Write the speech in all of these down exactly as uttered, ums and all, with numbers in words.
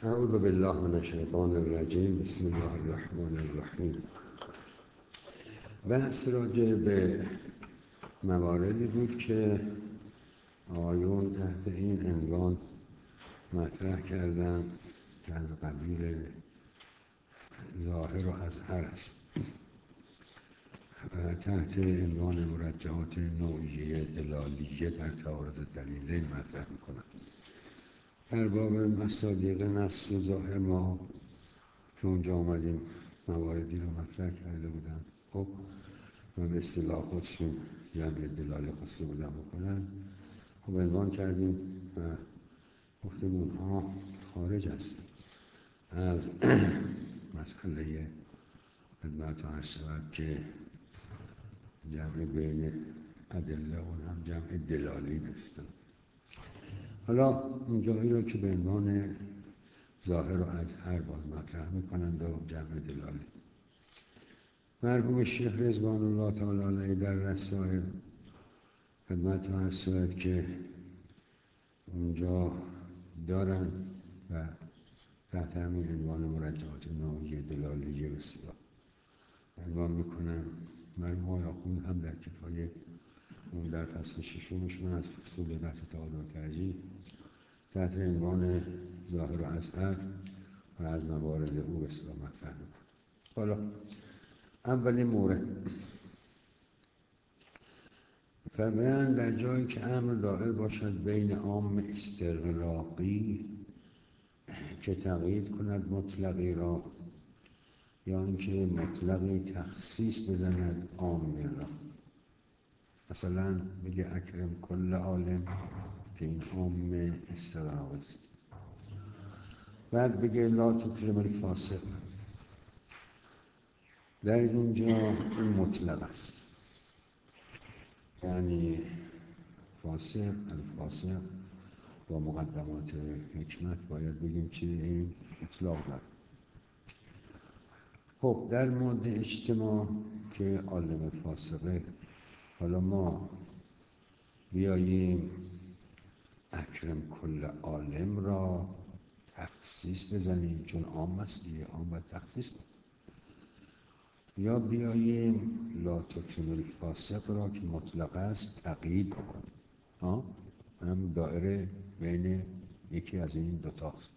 اعوذ بالله من الشیطان الرجیم. بسم الله الرحمن الرحیم. بحث راجع به مواردی بود که آیون تحت این عنوان مطرح کردن که از قبیل ظاهر و اظهر است و تحت عنوان مرجحات نوعیه دلالیه در تعارض دلیلین مطرح میکنند. در باب مصادیق نص و ظاهر ما که اونجا آمدیم مواردی رو مطرح کرده بودن. خب و به اصطلاح خودشون جمع دلاله خواسته بودن بکنن، خب عنوان کردیم و گفتیم اونها خارج است از مسئله خدمت عرض شود که جمع بین ادله اون هم جمع دلالی هستن. حالا اونجایی رو که به عنوان ظاهر و اظهر باز مطرح میکنند و جمع دلالی، مرحوم شیخ رضوان الله تعالی علیه در رسائل خدمت عرض شود که اونجا دارن و تحت همین عنوان مرجحات نوعیه دلالیه بسیار عنوان میکنن. مرحوم آقای آخوند هم در کفایه اون در فصل ششمشون از فصول بحث تعادل و ترجیح تحت عنوان ظاهر و اظهر و از موارد او بسیار مطرح میکنه. حالا اولین مورد فرمایند در جایی که امر دائر باشد بین عام استغراقی که تقیید کند مطلقی را، یا اینکه مطلقی تخصیص بزند عامی را. مثلا بگه اکرم کل عالم که این عام استغراق است، بعد بگه لا تکرم الفاسق، در اینجا این مطلق است، یعنی فاسق الفاسق با مقدمات حکمت باید بگیم چی این اطلاق داره. خب در مورد اجتماع که عالم فاسقه، حالا ما بیاییم اکرم کل عالم را تخصیص بزنیم چون عام است دیگه، عام باید تخصیص بزنیم، یا بیاییم لا تکرم الفاسق را که مطلق است تقیید بکنیم. ها هم دائره بین یکی از این دوتاست.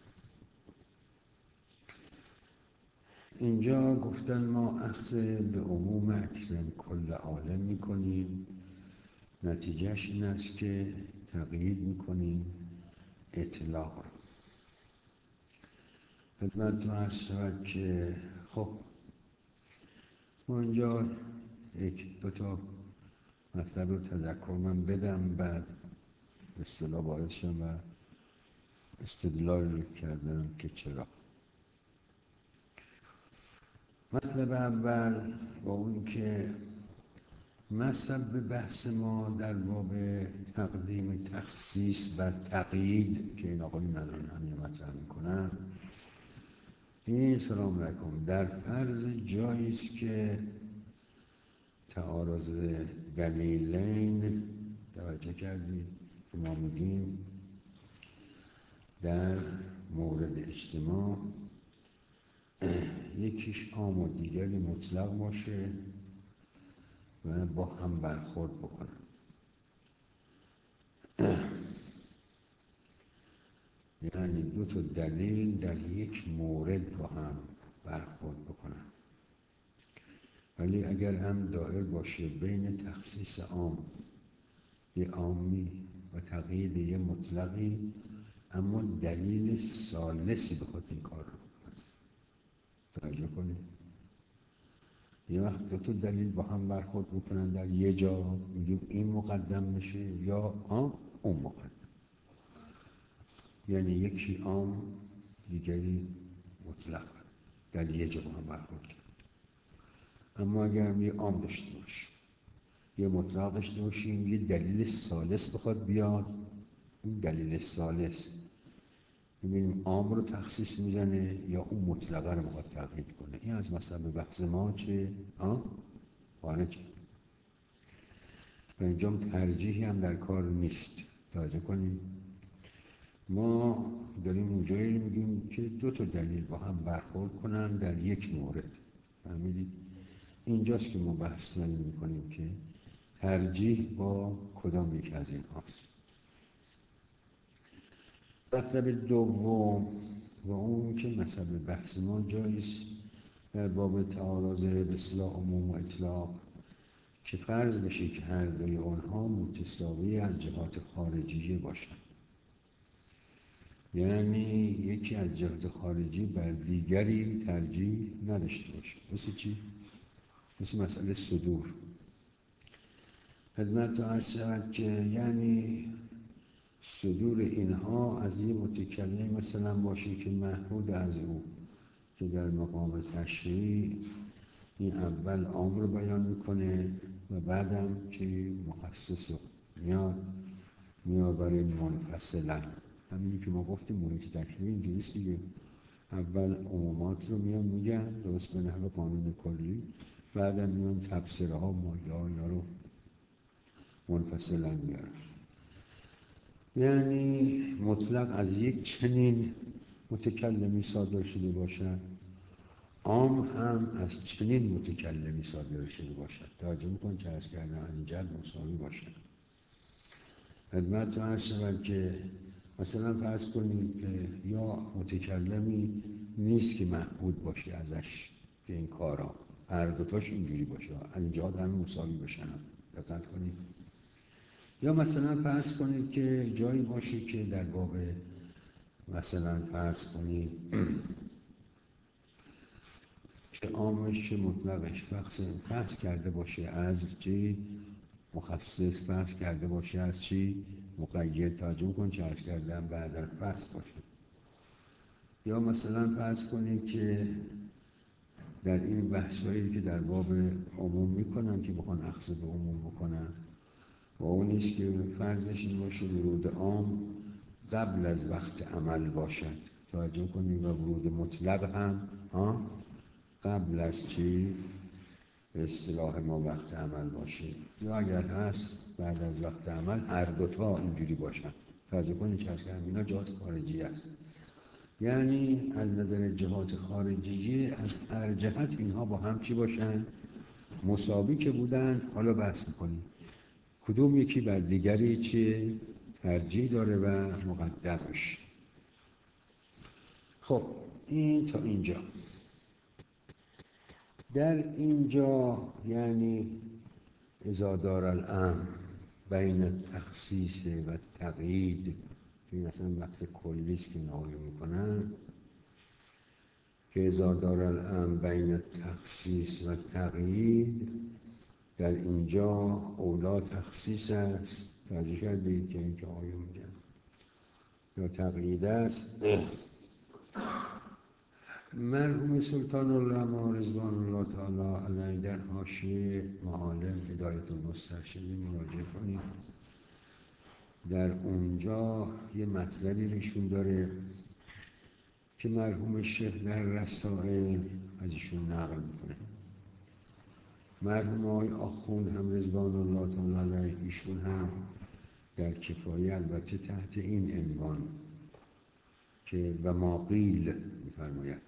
اینجا گفتن ما اخذ به عموم اکرم کل عالم میکنیم، نتیجهش این است که تقیید میکنیم اطلاق را. خدمت عرض شود که خب ما اینجا یک دو تا مطلب رو تذکر من بدم، بعد به اصطلاح وارد شم و استدلال کردم که چرا. مطلب اول با اون که مطلب بحث ما در باب تقدیم تخصیص و تقیید که این آقایی ندارن همین مطرح میکنن، این سلام علیکم در فرض جاییست که تعارض دلیلین توجه کردید که ما میگیم در مورد اجتماع یکیش عام و دیگری مطلق باشه و با هم برخورد بکنن. یعنی دو تا دلیل در یک مورد با هم برخورد بکنن، ولی اگر هم دائر باشه بین تخصیص عام یه عامی و تقیید یه مطلقی، اما دلیل ثالثی بخواد این کار رو بکنه. توجه کنید، یه وقت دو تا دلیل با هم برخورد بکنن در یه جا، میگیم این مقدم بشه یا آن اون مقدم، یعنی یکی عام دیگری مطلق در یه جا با هم برخورد کرد. اما اگر هم یه عام داشته باشیم یه مطلق داشته باشیم، یه دلیل ثالث بخواد بیاد، این دلیل ثالث ببینیم عام رو تخصیص میزنه یا اون مطلقه رو میخواد تقیید کنه. این از مثلا به بحث ما چه؟ آه؟ خارج. و اینجا ترجیحی هم در کار نیست. توجه کنید، ما داریم اونجایی میگیم که دو تا دلیل با هم برخورد کنن در یک مورد. فهمیدید؟ اینجاست که ما بحث می‌کنیم که ترجیح با کدام یک از این هاست. مطلب دوم و اون که مطلب بحث ما جاییست در باب تعارض به اصطلاح عموم و اطلاق که فرض بشه که هر دوی آنها متساوی از جهات خارجیه باشند، یعنی یکی از جهات خارجی بر دیگری ترجیح نداشته باشه. مثل چی؟ مثل مسئله صدور. خدمت عرض شود که یعنی صدور اینها از یه متکلم مثلا باشه که محمود از او که در مقام تشریع این اول عام رو بیان میکنه و بعدم که مخصص رو میاد میاد برای منفصلا. همینی که ما گفتیم محیط تشریع اینجوریست دیگه، اول عمومات رو میان میگن درست به نحو قانون کلی، بعدم میان تفسیره ها مایه ها اینا رو منفصلا میارن. یعنی مطلق از یک چنین متکلمی صادر شده باشد، عام هم از چنین متکلمی صادر شده باشد. توجه میکن که از کردن اینجا مساوی باشد. خدمت عرض شود که مثلا فرض کنید که یا متکلمی نیست که محمود باشه ازش به این کارا، هر دوتاش اینجوری باشه، از اینجا هم مساوی باشن. دقت کنید. یا مثلا فرض کنید که جایی باشه که در باب مثلا فرض کنید که عامش مطلقش بحث کرده باشه از چی مخصص، بحث کرده باشه از چی مقید. توجه کن چه عرض کردم بعد بحث باشه. یا مثلا فرض کنید که در این بحثایی که در باب عموم میکنن که بخوان اخذ به عموم بکنن و اون نیست که فرضش این باشه ورود عام قبل از وقت عمل باشد. توجه کنید. و ورود مطلق هم ها قبل از چی به اصطلاح ما وقت عمل باشه، یا اگر هست بعد از وقت عمل هر دوتا اینجوری باشن. توجه کنید که از که اینا جهات خارجی است. یعنی از نظر جهات خارجی از هر جهت اینها با هم چی باشن؟ مساوی که بودن. حالا بحث میکنیم کدوم یکی بر دیگری چی ترجیح داره و مقدمش. خب این تا اینجا. در اینجا یعنی اذا دار الامر بین تخصیص و تقیید، که مثلا بحث کلیست که نقل میکنن که اذا دار الامر بین تخصیص و تقیید، در اینجا اولا تخصیص است. توجه کردید که این که آیه میگن یا تقیید است. مرحوم سلطان العلما رضوان الله تعالی علیه در حاشیه معالم هدایت المسترشدین مراجعه کنید. در اونجا یه مطلبی نشون داره که مرحوم شیخ در رسائل ازشون نقل میکنه. مرحوم آقای آخوند هم رضوان الله تعالی علیه ایشون هم در کفایه البته تحت این عنوان که و ما قیل میفرماید،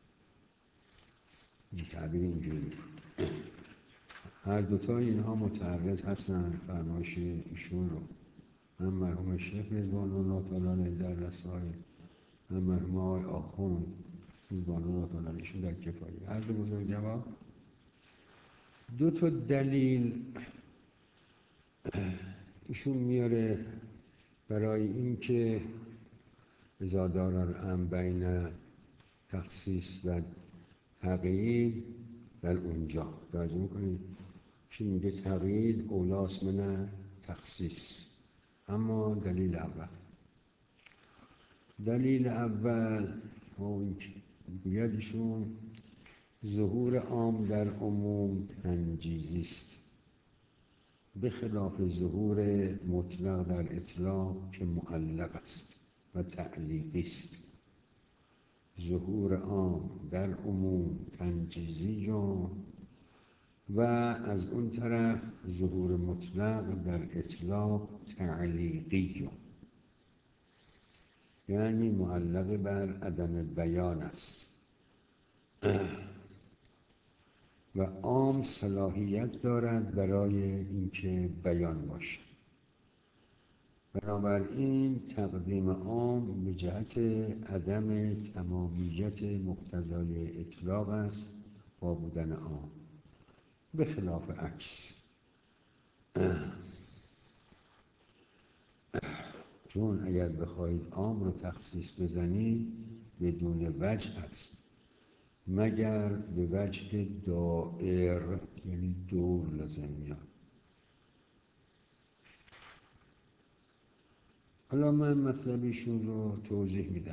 این تعبیر اینجوری میکنه. هر دوتا اینها متعرض هستن فرمایش ایشون رو، هم مرحوم شیخ رضوان الله تعالی علیه در رسائل، هم مرحوم آقای آخوند رضوان الله تعالی علیه ایشون در کفایه. هر دو بزرگوار دو تا دلیل ایشون میاره برای اینکه اذا دار الامر بین تخصیص و تقیید در اونجا. توجه میکنید که میگه تقیید اولاست من تخصیص. اما دلیل اول دلیل اول اون که میگه ایشون ظهور عام در عموم تنجیزی است، به خلاف ظهور مطلق در اطلاق که معلق است و تعلیقی است. ظهور عام در عموم تنجیزی و از اون طرف ظهور مطلق در اطلاق تعلیقی. یعنی معلق بر عدم بیان است و عام صلاحیت دارد برای اینکه بیان باشد. بنابراین تقدیم عام به جهت عدم تمامیت مقتضای اطلاق است با بودن عام، به خلاف عکس. چون اگر بخواهید عام رو تخصیص بزنید بدون وجه است، مگر به وجه دائر، یعنی دور لازم میاد. حالا من مطلب ایشون رو توضیح میدم.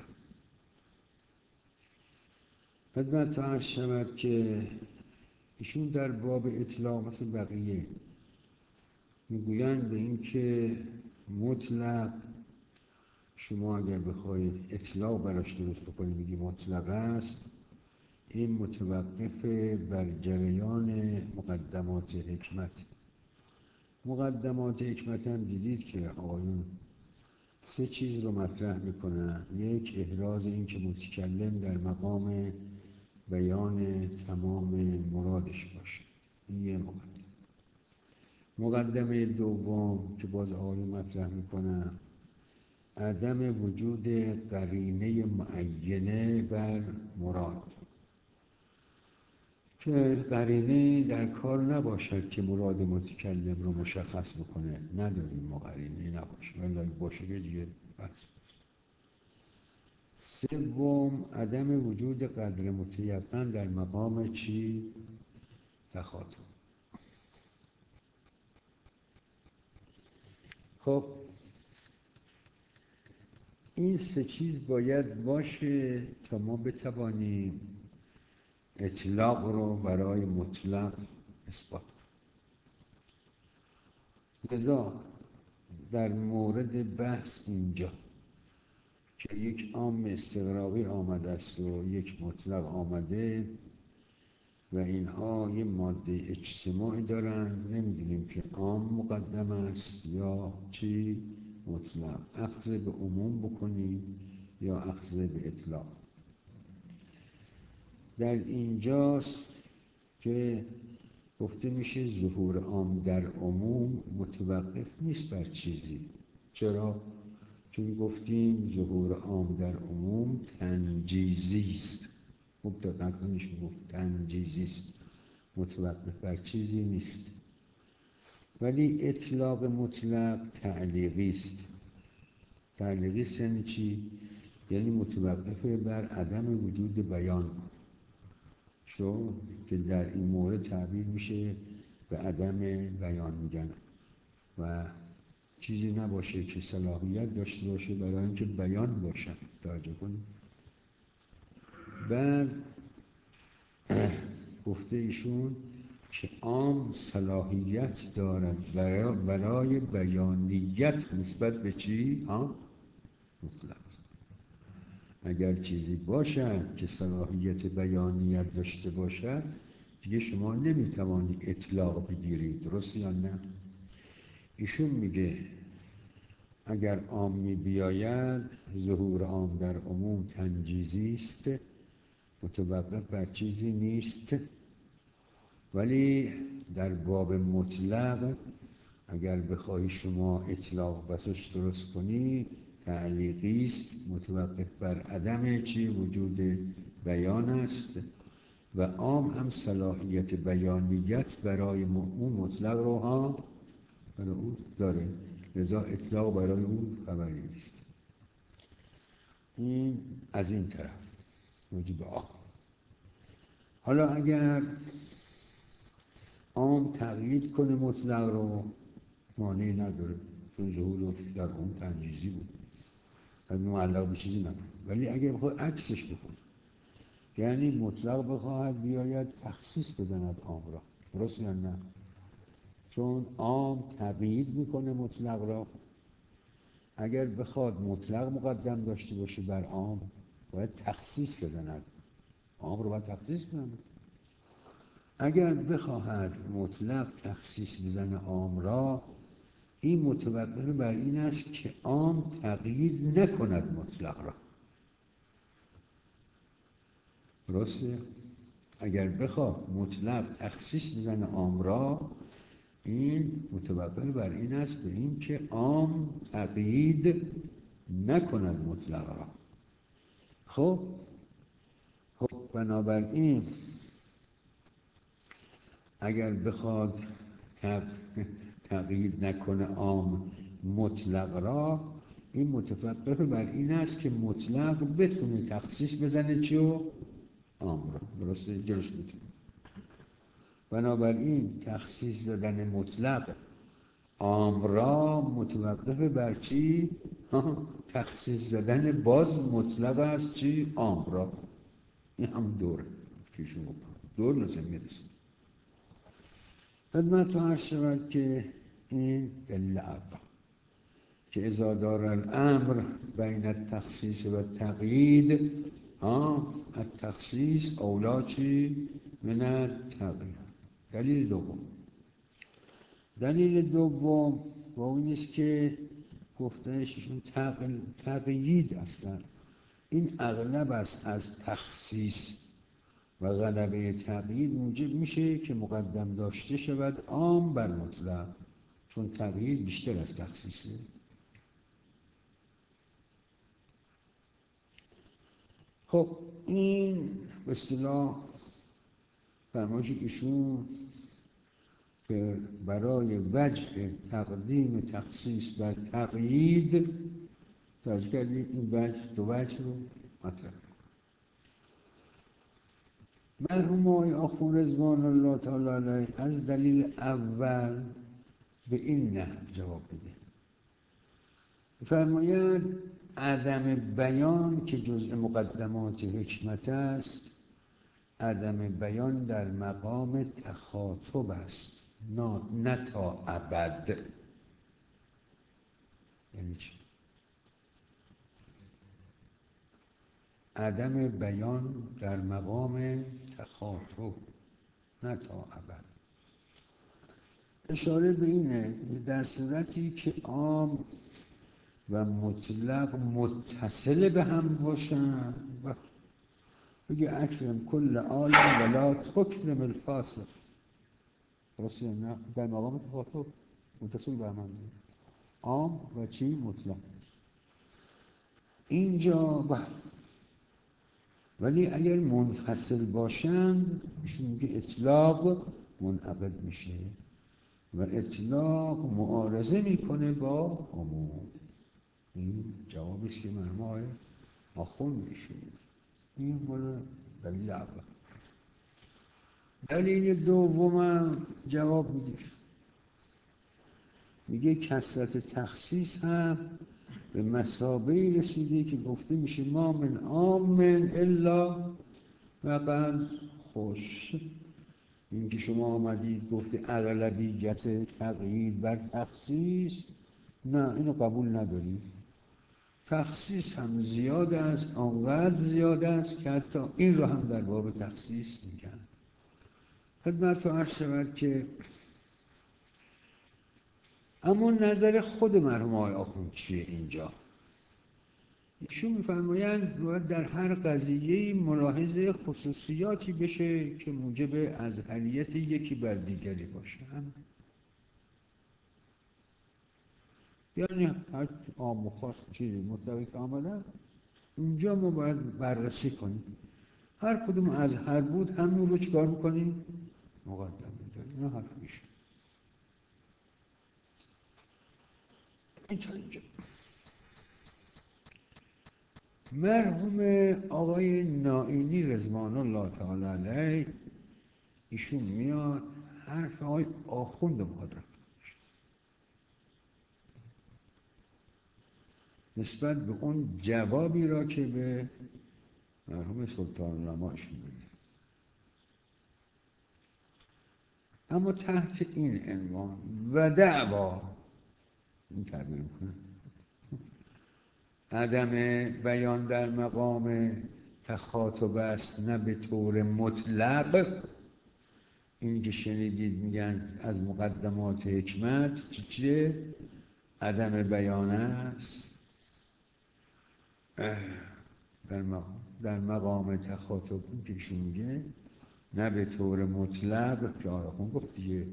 خدمت عرض شود که ایشون در باب اطلاق مثل بقیه میگویند به این که مطلق، شما اگر بخواید اطلاق براش درست بکنید میگی مطلق است، این متوقف بر جریان مقدمات حکمت. مقدمات حکمت هم دیدید که آقایون سه چیز رو مطرح میکنن. یک، احراز این که متکلم در مقام بیان تمام مرادش باشه، این یه مقدمه. مقدمه دوم که باز آقایون مطرح میکنن، عدم وجود قرینه معینه بر مراد، که قرینه در کار نباشد که مراد متکلم رو مشخص بکنه. نداریم ما قرینه نباشه، ولی باشه که دیگه بس. سوم، عدم وجود قدر متیقن در مقام چی؟ تخاطب. خب این سه چیز باید باشه تا ما بتوانیم اطلاق رو برای مطلق اثبات کنیم. لذا در مورد بحث اینجا که یک عام استغراقی آمده است و یک مطلق آمده و اینها یه ماده اجتماعی دارن، نمیدونیم که عام مقدم است یا چی مطلق، اخذ به عموم بکنیم یا اخذ به اطلاق. در اینجاست که گفته میشه ظهور عام در عموم متوقف نیست بر چیزی. چرا؟ چون گفتیم ظهور عام در عموم تنجیزی است. خوب دقت کنیش گفت تنجیزی است، متوقف بر چیزی نیست. ولی اطلاق مطلق تعلیقی است. تعلیقی است یعنی چی؟ یعنی متوقف بر عدم وجود بیان، چون که در این مورد تعبیر میشه به عدم بیان میگن و چیزی نباشه که صلاحیت داشته باشه برای اینکه بیان باشه. توجه کنید. بعد گفته ایشون که عام صلاحیت دارد برای, برای بیانیت نسبت به چی؟ ها؟ مطلق. اگر چیزی باشد که صلاحیت بیانیت داشته باشد دیگه شما نمیتوانید اطلاق بگیرید. درست یا نه؟ ایشون میگه اگر عامی بیاید ظهور عام در عموم تنجیزی است، متوقف بر چیزی نیست. ولی در باب مطلق اگر بخواهی شما اطلاق بسش درست کنی تعلیقی است، متوقف بر عدم چی؟ وجود بیان است و عام هم صلاحیت بیانیت برای اون مطلق رو ها برای او داره، لذا اطلاق برای او خبری نیست. این از این طرف موجب عام. حالا اگر عام تقیید کنه مطلق رو مانعی نداره، چون ظهور در اون تنجیزی بود، از معلق به چیزی نداره. ولی اگر بخواد عکسش بکنه، یعنی مطلق بخواهد بیاید تخصیص بزند عام را، درست یا نه؟ چون عام تقیید میکنه مطلق را. اگر بخواد مطلق مقدم داشته باشه بر عام باید تخصیص بزند، عام رو باید تخصیص بزند. اگر بخواهد مطلق تخصیص بزنه عام را، این متوقف بر این است که عام تقیید نکند مطلق را. درسته؟ اگر بخواد مطلق تخصیص بزنه عام را، این متوقف بر این است به این که عام تقیید نکند مطلق را. خب خب بنابراین اگر بخواد تقیید نکنه عام مطلق را، این متوقف بر این است که مطلق بتونه تخصیص بزنه چیو؟ عام را. درسته؟ جلوش بتونه. بنابراین تخصیص زدن مطلق عام را متوقف بر چی؟ تخصیص زدن باز مطلق است چی؟ عام را. این هم دوره که شما دور لازم میرسید. خدمت عرض شود که این دلیل اول که اذا دار الامر بین التخصیص و التقیید، ها التخصیص اولا چی؟ من التقیید. دلیل دوم دلیل دوم با اون است که گفتنششون تقیید اصلا این اغلب است از تخصیص و غلبه تقیید موجب میشه که مقدم داشته شود عام بر مطلق، چون تقیید بیشتر از تخصیصه. خب این به اصطلاح فرمایش ایشون که برای وجه تقدیم تخصیص بر تقیید درج کردیم، این وجه دو وجه رو مطرح. مرحوم آقای آخوند رضوان الله تعالی علیه از دلیل اول به این نحو جواب بده. فرماید عدم بیان که جزء مقدمات حکمت است، عدم بیان در مقام تخاطب است، نه تا ابد. یعنی چی؟ عدم بیان در مقام تخاطب نه تا ابد. اشاره به اینه در صورتی که عام و مطلق متصل به هم باشن، بگه اکرم کل عالم ولا تکرم الفاسق. درسته نه؟ در مقام تخاطب متصل به هم، عام و چی؟ مطلق. اینجا بله، ولی اگر منفصل باشند میشه میگه اطلاق منعقد میشه و اطلاق معارضه میکنه با عموم. این جوابش که مرحوم آقای آخوند میشه. این مال دلیل اول. دلیل دوم جواب میده، میگه کثرت تخصیص هم به مثابه رسیده که گفته میشه ما من عام الا وقد خوش. این که شما آمدید گفته اغلبیت تقیید بر تخصیص، نه اینو قبول نداریم. تخصیص هم زیاد است، آنقدر زیاد است که حتی این رو هم در باب تخصیص میگن. خدمت رو عرض شود که اما نظر خود مرحوم آقای آخوند چیه اینجا؟ ایشون می‌فرمایند باید در هر قضیه ملاحظه خصوصیاتی بشه که موجب ازهریت یکی بر دیگری باشه. یعنی هر عام و خاص چیزی مطلقی که آمدن اونجا ما باید بررسی کنیم، هر کدوم از هر بود همون رو چکار میکنیم؟ مقدم میداریم. نه حرف میشه اینجا. مرحوم آقای نائینی رضوان الله تعالی علیه ایشون میاد حرف آقای آخوند مخاطب نسبت به اون جوابی را که به مرحوم سلطان العلماء ایشون میده، اما تحت این عنوان و دعوا این تعبیر میکنه عدم بیان در مقام تخاطب است نه به طور مطلق. این که شنیدید میگن از مقدمات حکمت چیه؟ عدم بیان است در مقام, در مقام تخاطب که ایشون میگه نه به طور مطلق که آراخون گفت دیگه.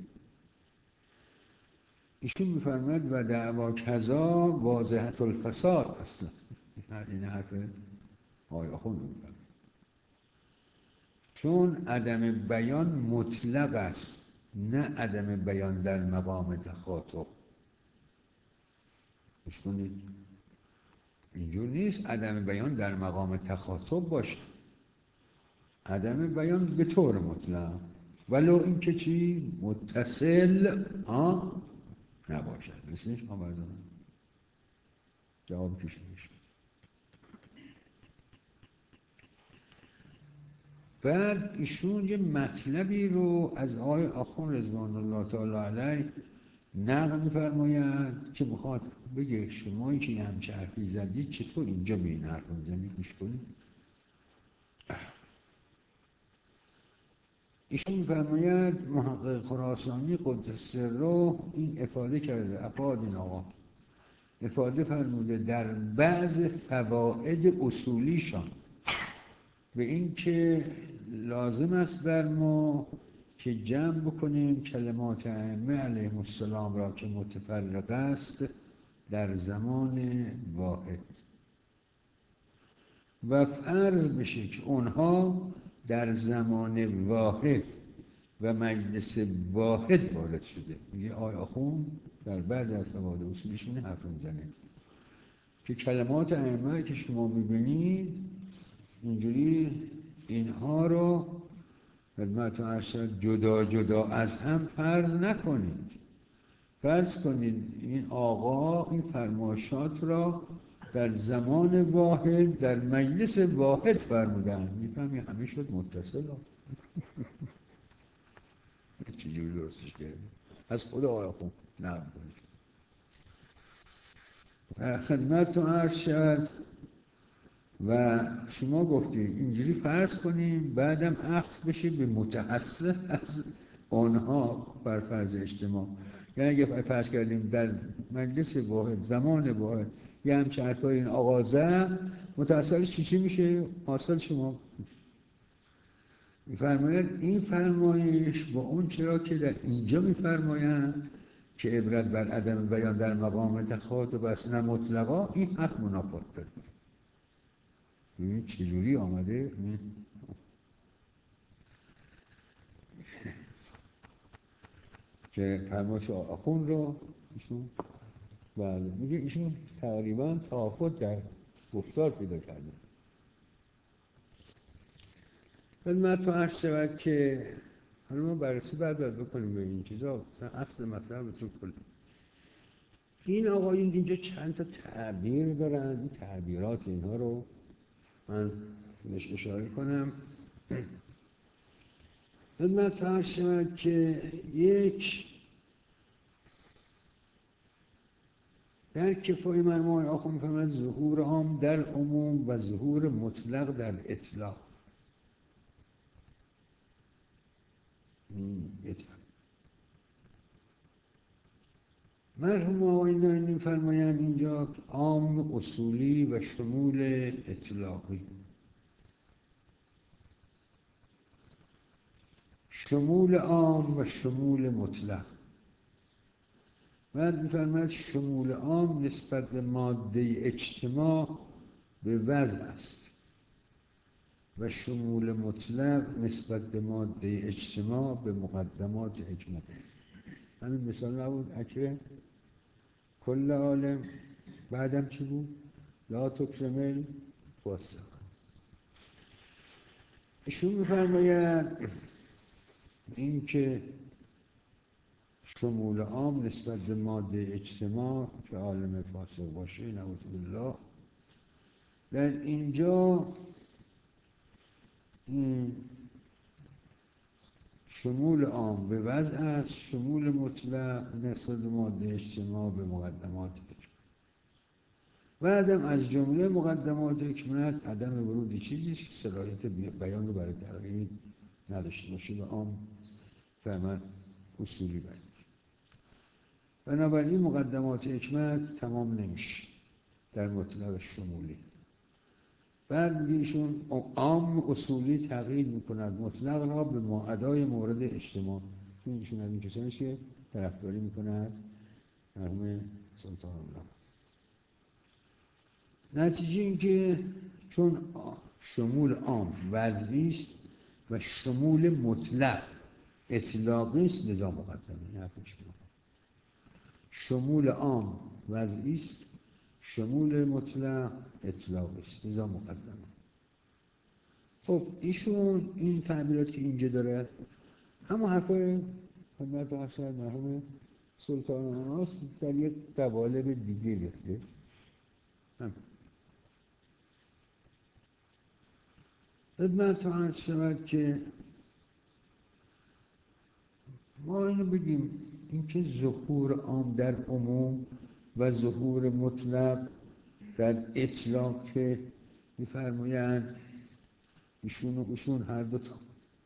ایشون میفرماید و دعوا کذا واضحة الفساد اصلا. این حرف آراخون میفرماید چون عدم بیان مطلق است نه عدم بیان در مقام تخاطب. گوش کنید اینجور نیست عدم بیان در مقام تخاطب باشه، عدم بیان به طور مطلق ولو اینکه چی متصل ها نباشد. رسیدش ما بردارم جواب کشیدش. بعد ایشون یه مطلبی رو از آقای آخوند رضوان الله تعالی علیه نقل می‌فرماید که بخواد بگه شما که یه همچه حرفی زدید چطور اینجا به این حرف می‌زنید. گوش کنید. ایشون می‌فرماید محقق خراسانی قدس سره این افاده کرده، افاد این آقا افاده فرموده در بعض فواید اصولیشان به این که لازم است بر ما که جمع بکنیم کلمات ائمه علیهم السلام را که متفرق است در زمان واحد و فرض بشه که اونها در زمان واحد و مجلس واحد وارد شده. میگه آقای آخوند در بعضی از فواید اصولیشون حرف میزنه که کلمات ائمه که شما میبینید اینجوری اینها رو خدمتتون عرض شد جدا جدا از هم فرض نکنید. فرض کنید این آقا این فرمایشات را در زمان واحد در مجلس واحد فرمودن. میفهمی همه شد متصل چجوری درستش کرده از خود آقای آخوند نقل کنید. خدمتتون عرض شد و شما گفتید اینجوری فرض کنیم بعدم عکس بشه به متأصل از آنها بر فرض اجتماع. یعنی اگه فرض کردیم در مجلس واحد زمان واحد یه همچه حرفای این آغازه متأصلش چی چی میشه؟ حاصل شما میفرماید این فرمایش با اون چرا که در اینجا میفرمایند که عبرت بر عدم بیان در مقام تخاطب است نه مطلقا، این حق منافات داره. این چجوری آمده؟ که فرمایش آخوند رو ایشون بله میگه ایشون تقریبا تعافت در گفتار پیدا کرده. خدمتتون عرض شود که حالا ما بررسی بعد بکنیم به این چیزا اصل مطلب رو کل. این آقایون اینجا چند تا تعبیر دارن، این تعبیرات اینها رو من بهش اشاره کنم. خدمتتون عرض شود که یک در کفای مرموم آخوند می‌فرماید ظهور عام در عموم و ظهور مطلق در اطلاق. مرحوم آقایون دارن می‌فرمایند اینجا عام اصولی و شمول اطلاقی. شمول عام و شمول مطلق. بعد می‌فرماید شمول عام نسبت به ماده اجتماع به وضع است و شمول مطلق نسبت به ماده اجتماع به مقدمات حکمت. همین مثال نبود اکرم کل عالم بعدم چی بود؟ لا تکرمل فاسق. ایشون می‌فرماید این که شمول عام نسبت به ماده اجتماع که عالم فاسق باشه نعوذ بالله، در اینجا این شمول عام به وضع است، شمول مطلق نسبت به ماده اجتماع به مقدمات حکمت. بعدم از جمله مقدمات حکمت عدم ورود چیزی است که صلاحیت بیان رو برای تغییر نداشته باشه و عام فهمن اصولی باید. بنابراین مقدمات حکمت تمام نمیشه در مطلق شمولی. بعد میگه ایشون عام اصولی تغییر میکند مطلق را به ماعدای مورد اجتماع. ایشون از این کسانی که طرفداری میکند مرحوم سلطان الله. نتیجه این که چون شمول عام وضعی است و شمول مطلق اطلاقی است لذا مقدمه. شمول عام وضعی است، شمول مطلق اطلاقی است لذا مقدمه. خب ایشون این تعبیرات که اینجا داره همه حرفای خدمت افسر مرحوم سلطان آناس در یک قوالب دیگه گفته. خدمت عرض شود که ما اینو بگیم اینکه ظهور عام در عموم و ظهور مطلق در اطلاق که می‌فرمایند ایشون و ایشون هر دو تا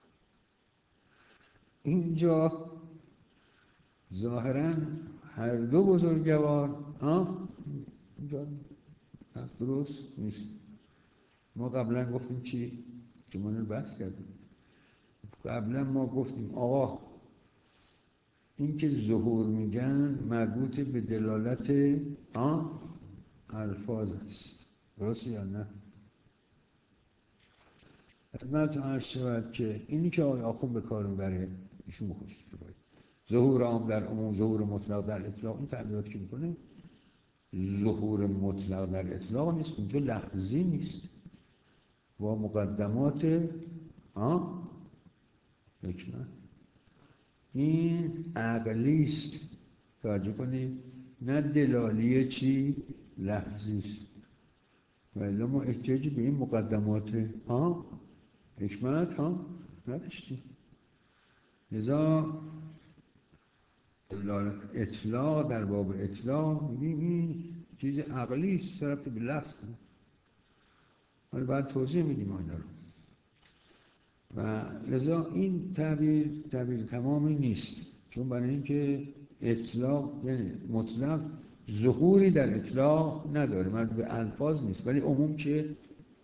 اینجا ظاهراً هر دو بزرگوار ها اینجا درست نیست. ما قبلا گفتیم چی؟ جمعه رو بحث کردیم. قبلا ما گفتیم آقا این که ظهور میگن مربوط به دلالت آن الفاظ است. درست یا نه؟ خدمت عرض شود که اینی که آقای آخوند به کار میبره ایشون بخوشید باید ظهور عام در عموم، ظهور مطلق در اطلاق، این تعبیرات که میکنه ظهور مطلق در اطلاق نیست، اونجا لحظی نیست با مقدمات ها حکمت. این عقلی است، توجه کنید، نه دلالیه چی لحظی است. ولی ما احتیاجی به این مقدمات ها حکمت ها نداشتیم. لذا اطلاق در باب اطلاق میگیم این چیز عقلی است، طرف به لفظ. ولی بعد توضیح میدیم اینا رو. و لذا این تعبیر تعبیر تمامی نیست، چون برای اینکه اطلاق یعنی مطلق ظهوری در اطلاق نداره، مربوط به الفاظ نیست. ولی عموم چه؟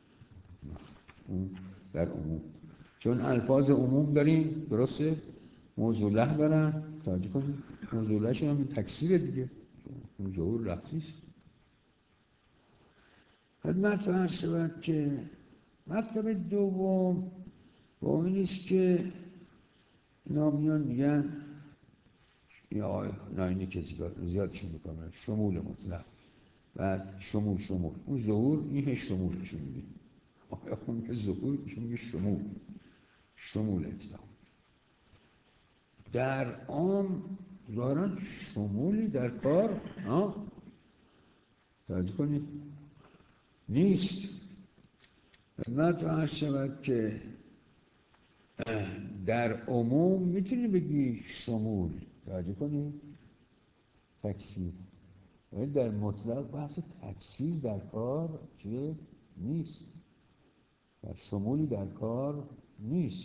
در عموم چون الفاظ عموم داریم، درسته؟ موضوع له دارن، توجه کنید موضوع لهشون هم تکثیر دیگه، ظهور لفظی است. خدمت عرض شود که مطلب دوم با این است که نامیان میگن یا آقای ناینی که زیادشون میکنه شمول مطلق، بعد شمول شمول اون ظهور این شمولشون میگه، آقای خون که ظهور ایشون میگه شمول شمول اطلاق. در عام ظاهرا شمولی در کار ها توجه کنید نیست. خدمت عرض شود که در عموم میتونی بگی شمول، توجه کنید تکثیر، ولی در مطلق بحث تکثیر در کار چیه؟ نیست، در شمولی در کار نیست.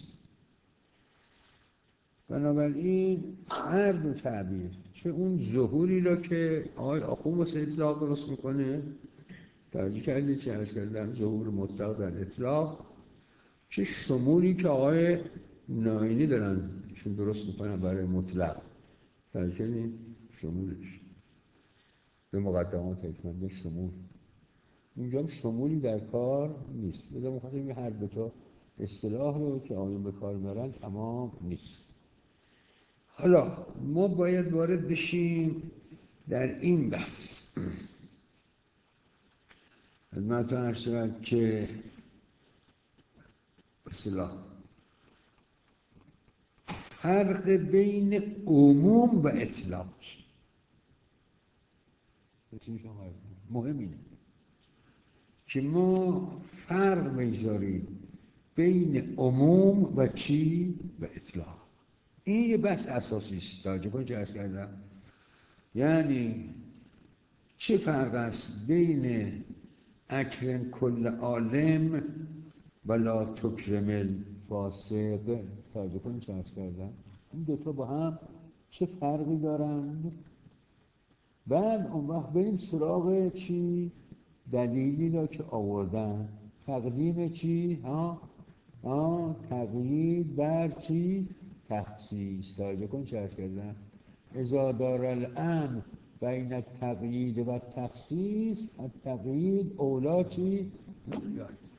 بنابراین هر دو تعبیر، چه اون ظهوری را که آقای آخوند واسه اطلاق درست میکنه، توجه کردید چه عرض کردم ظهور مطلق در اطلاق، چه شمولی که آقای ناینی دارن چون درست میکنن برای مطلق، توجه کردید شمولش به مقدمات حکمت شمول، اینجا هم شمولی در کار نیست. لذا مخواستم هر دو تا اصطلاح رو که آقایون به کار میبرن تمام نیست. حالا ما باید وارد بشیم در این بحث. خدمتتون عرض شود که اصطلاح فرق بین عموم و اطلاق مهم اینه که ما فرق بگذاریم بین عموم و چی و اطلاق. این یه بحث اساسی است، توجه کنید چه عرض کردم. یعنی چه فرق است بین اکرم کل عالم ولا تکرم الفاسق، توجه کنید چه عرض کردم. این دوتا با هم چه فرقی دارند؟ بعد اون وقت بریم سراغ چی؟ دلیلی را که آوردن. تقدیم چی؟ ها؟ ها؟ تقیید بر چی؟ تخصیص. توجه کن چه عرض کردم؟ اذا دار الامر بین التقیید و تخصیص، التقیید اولا چی؟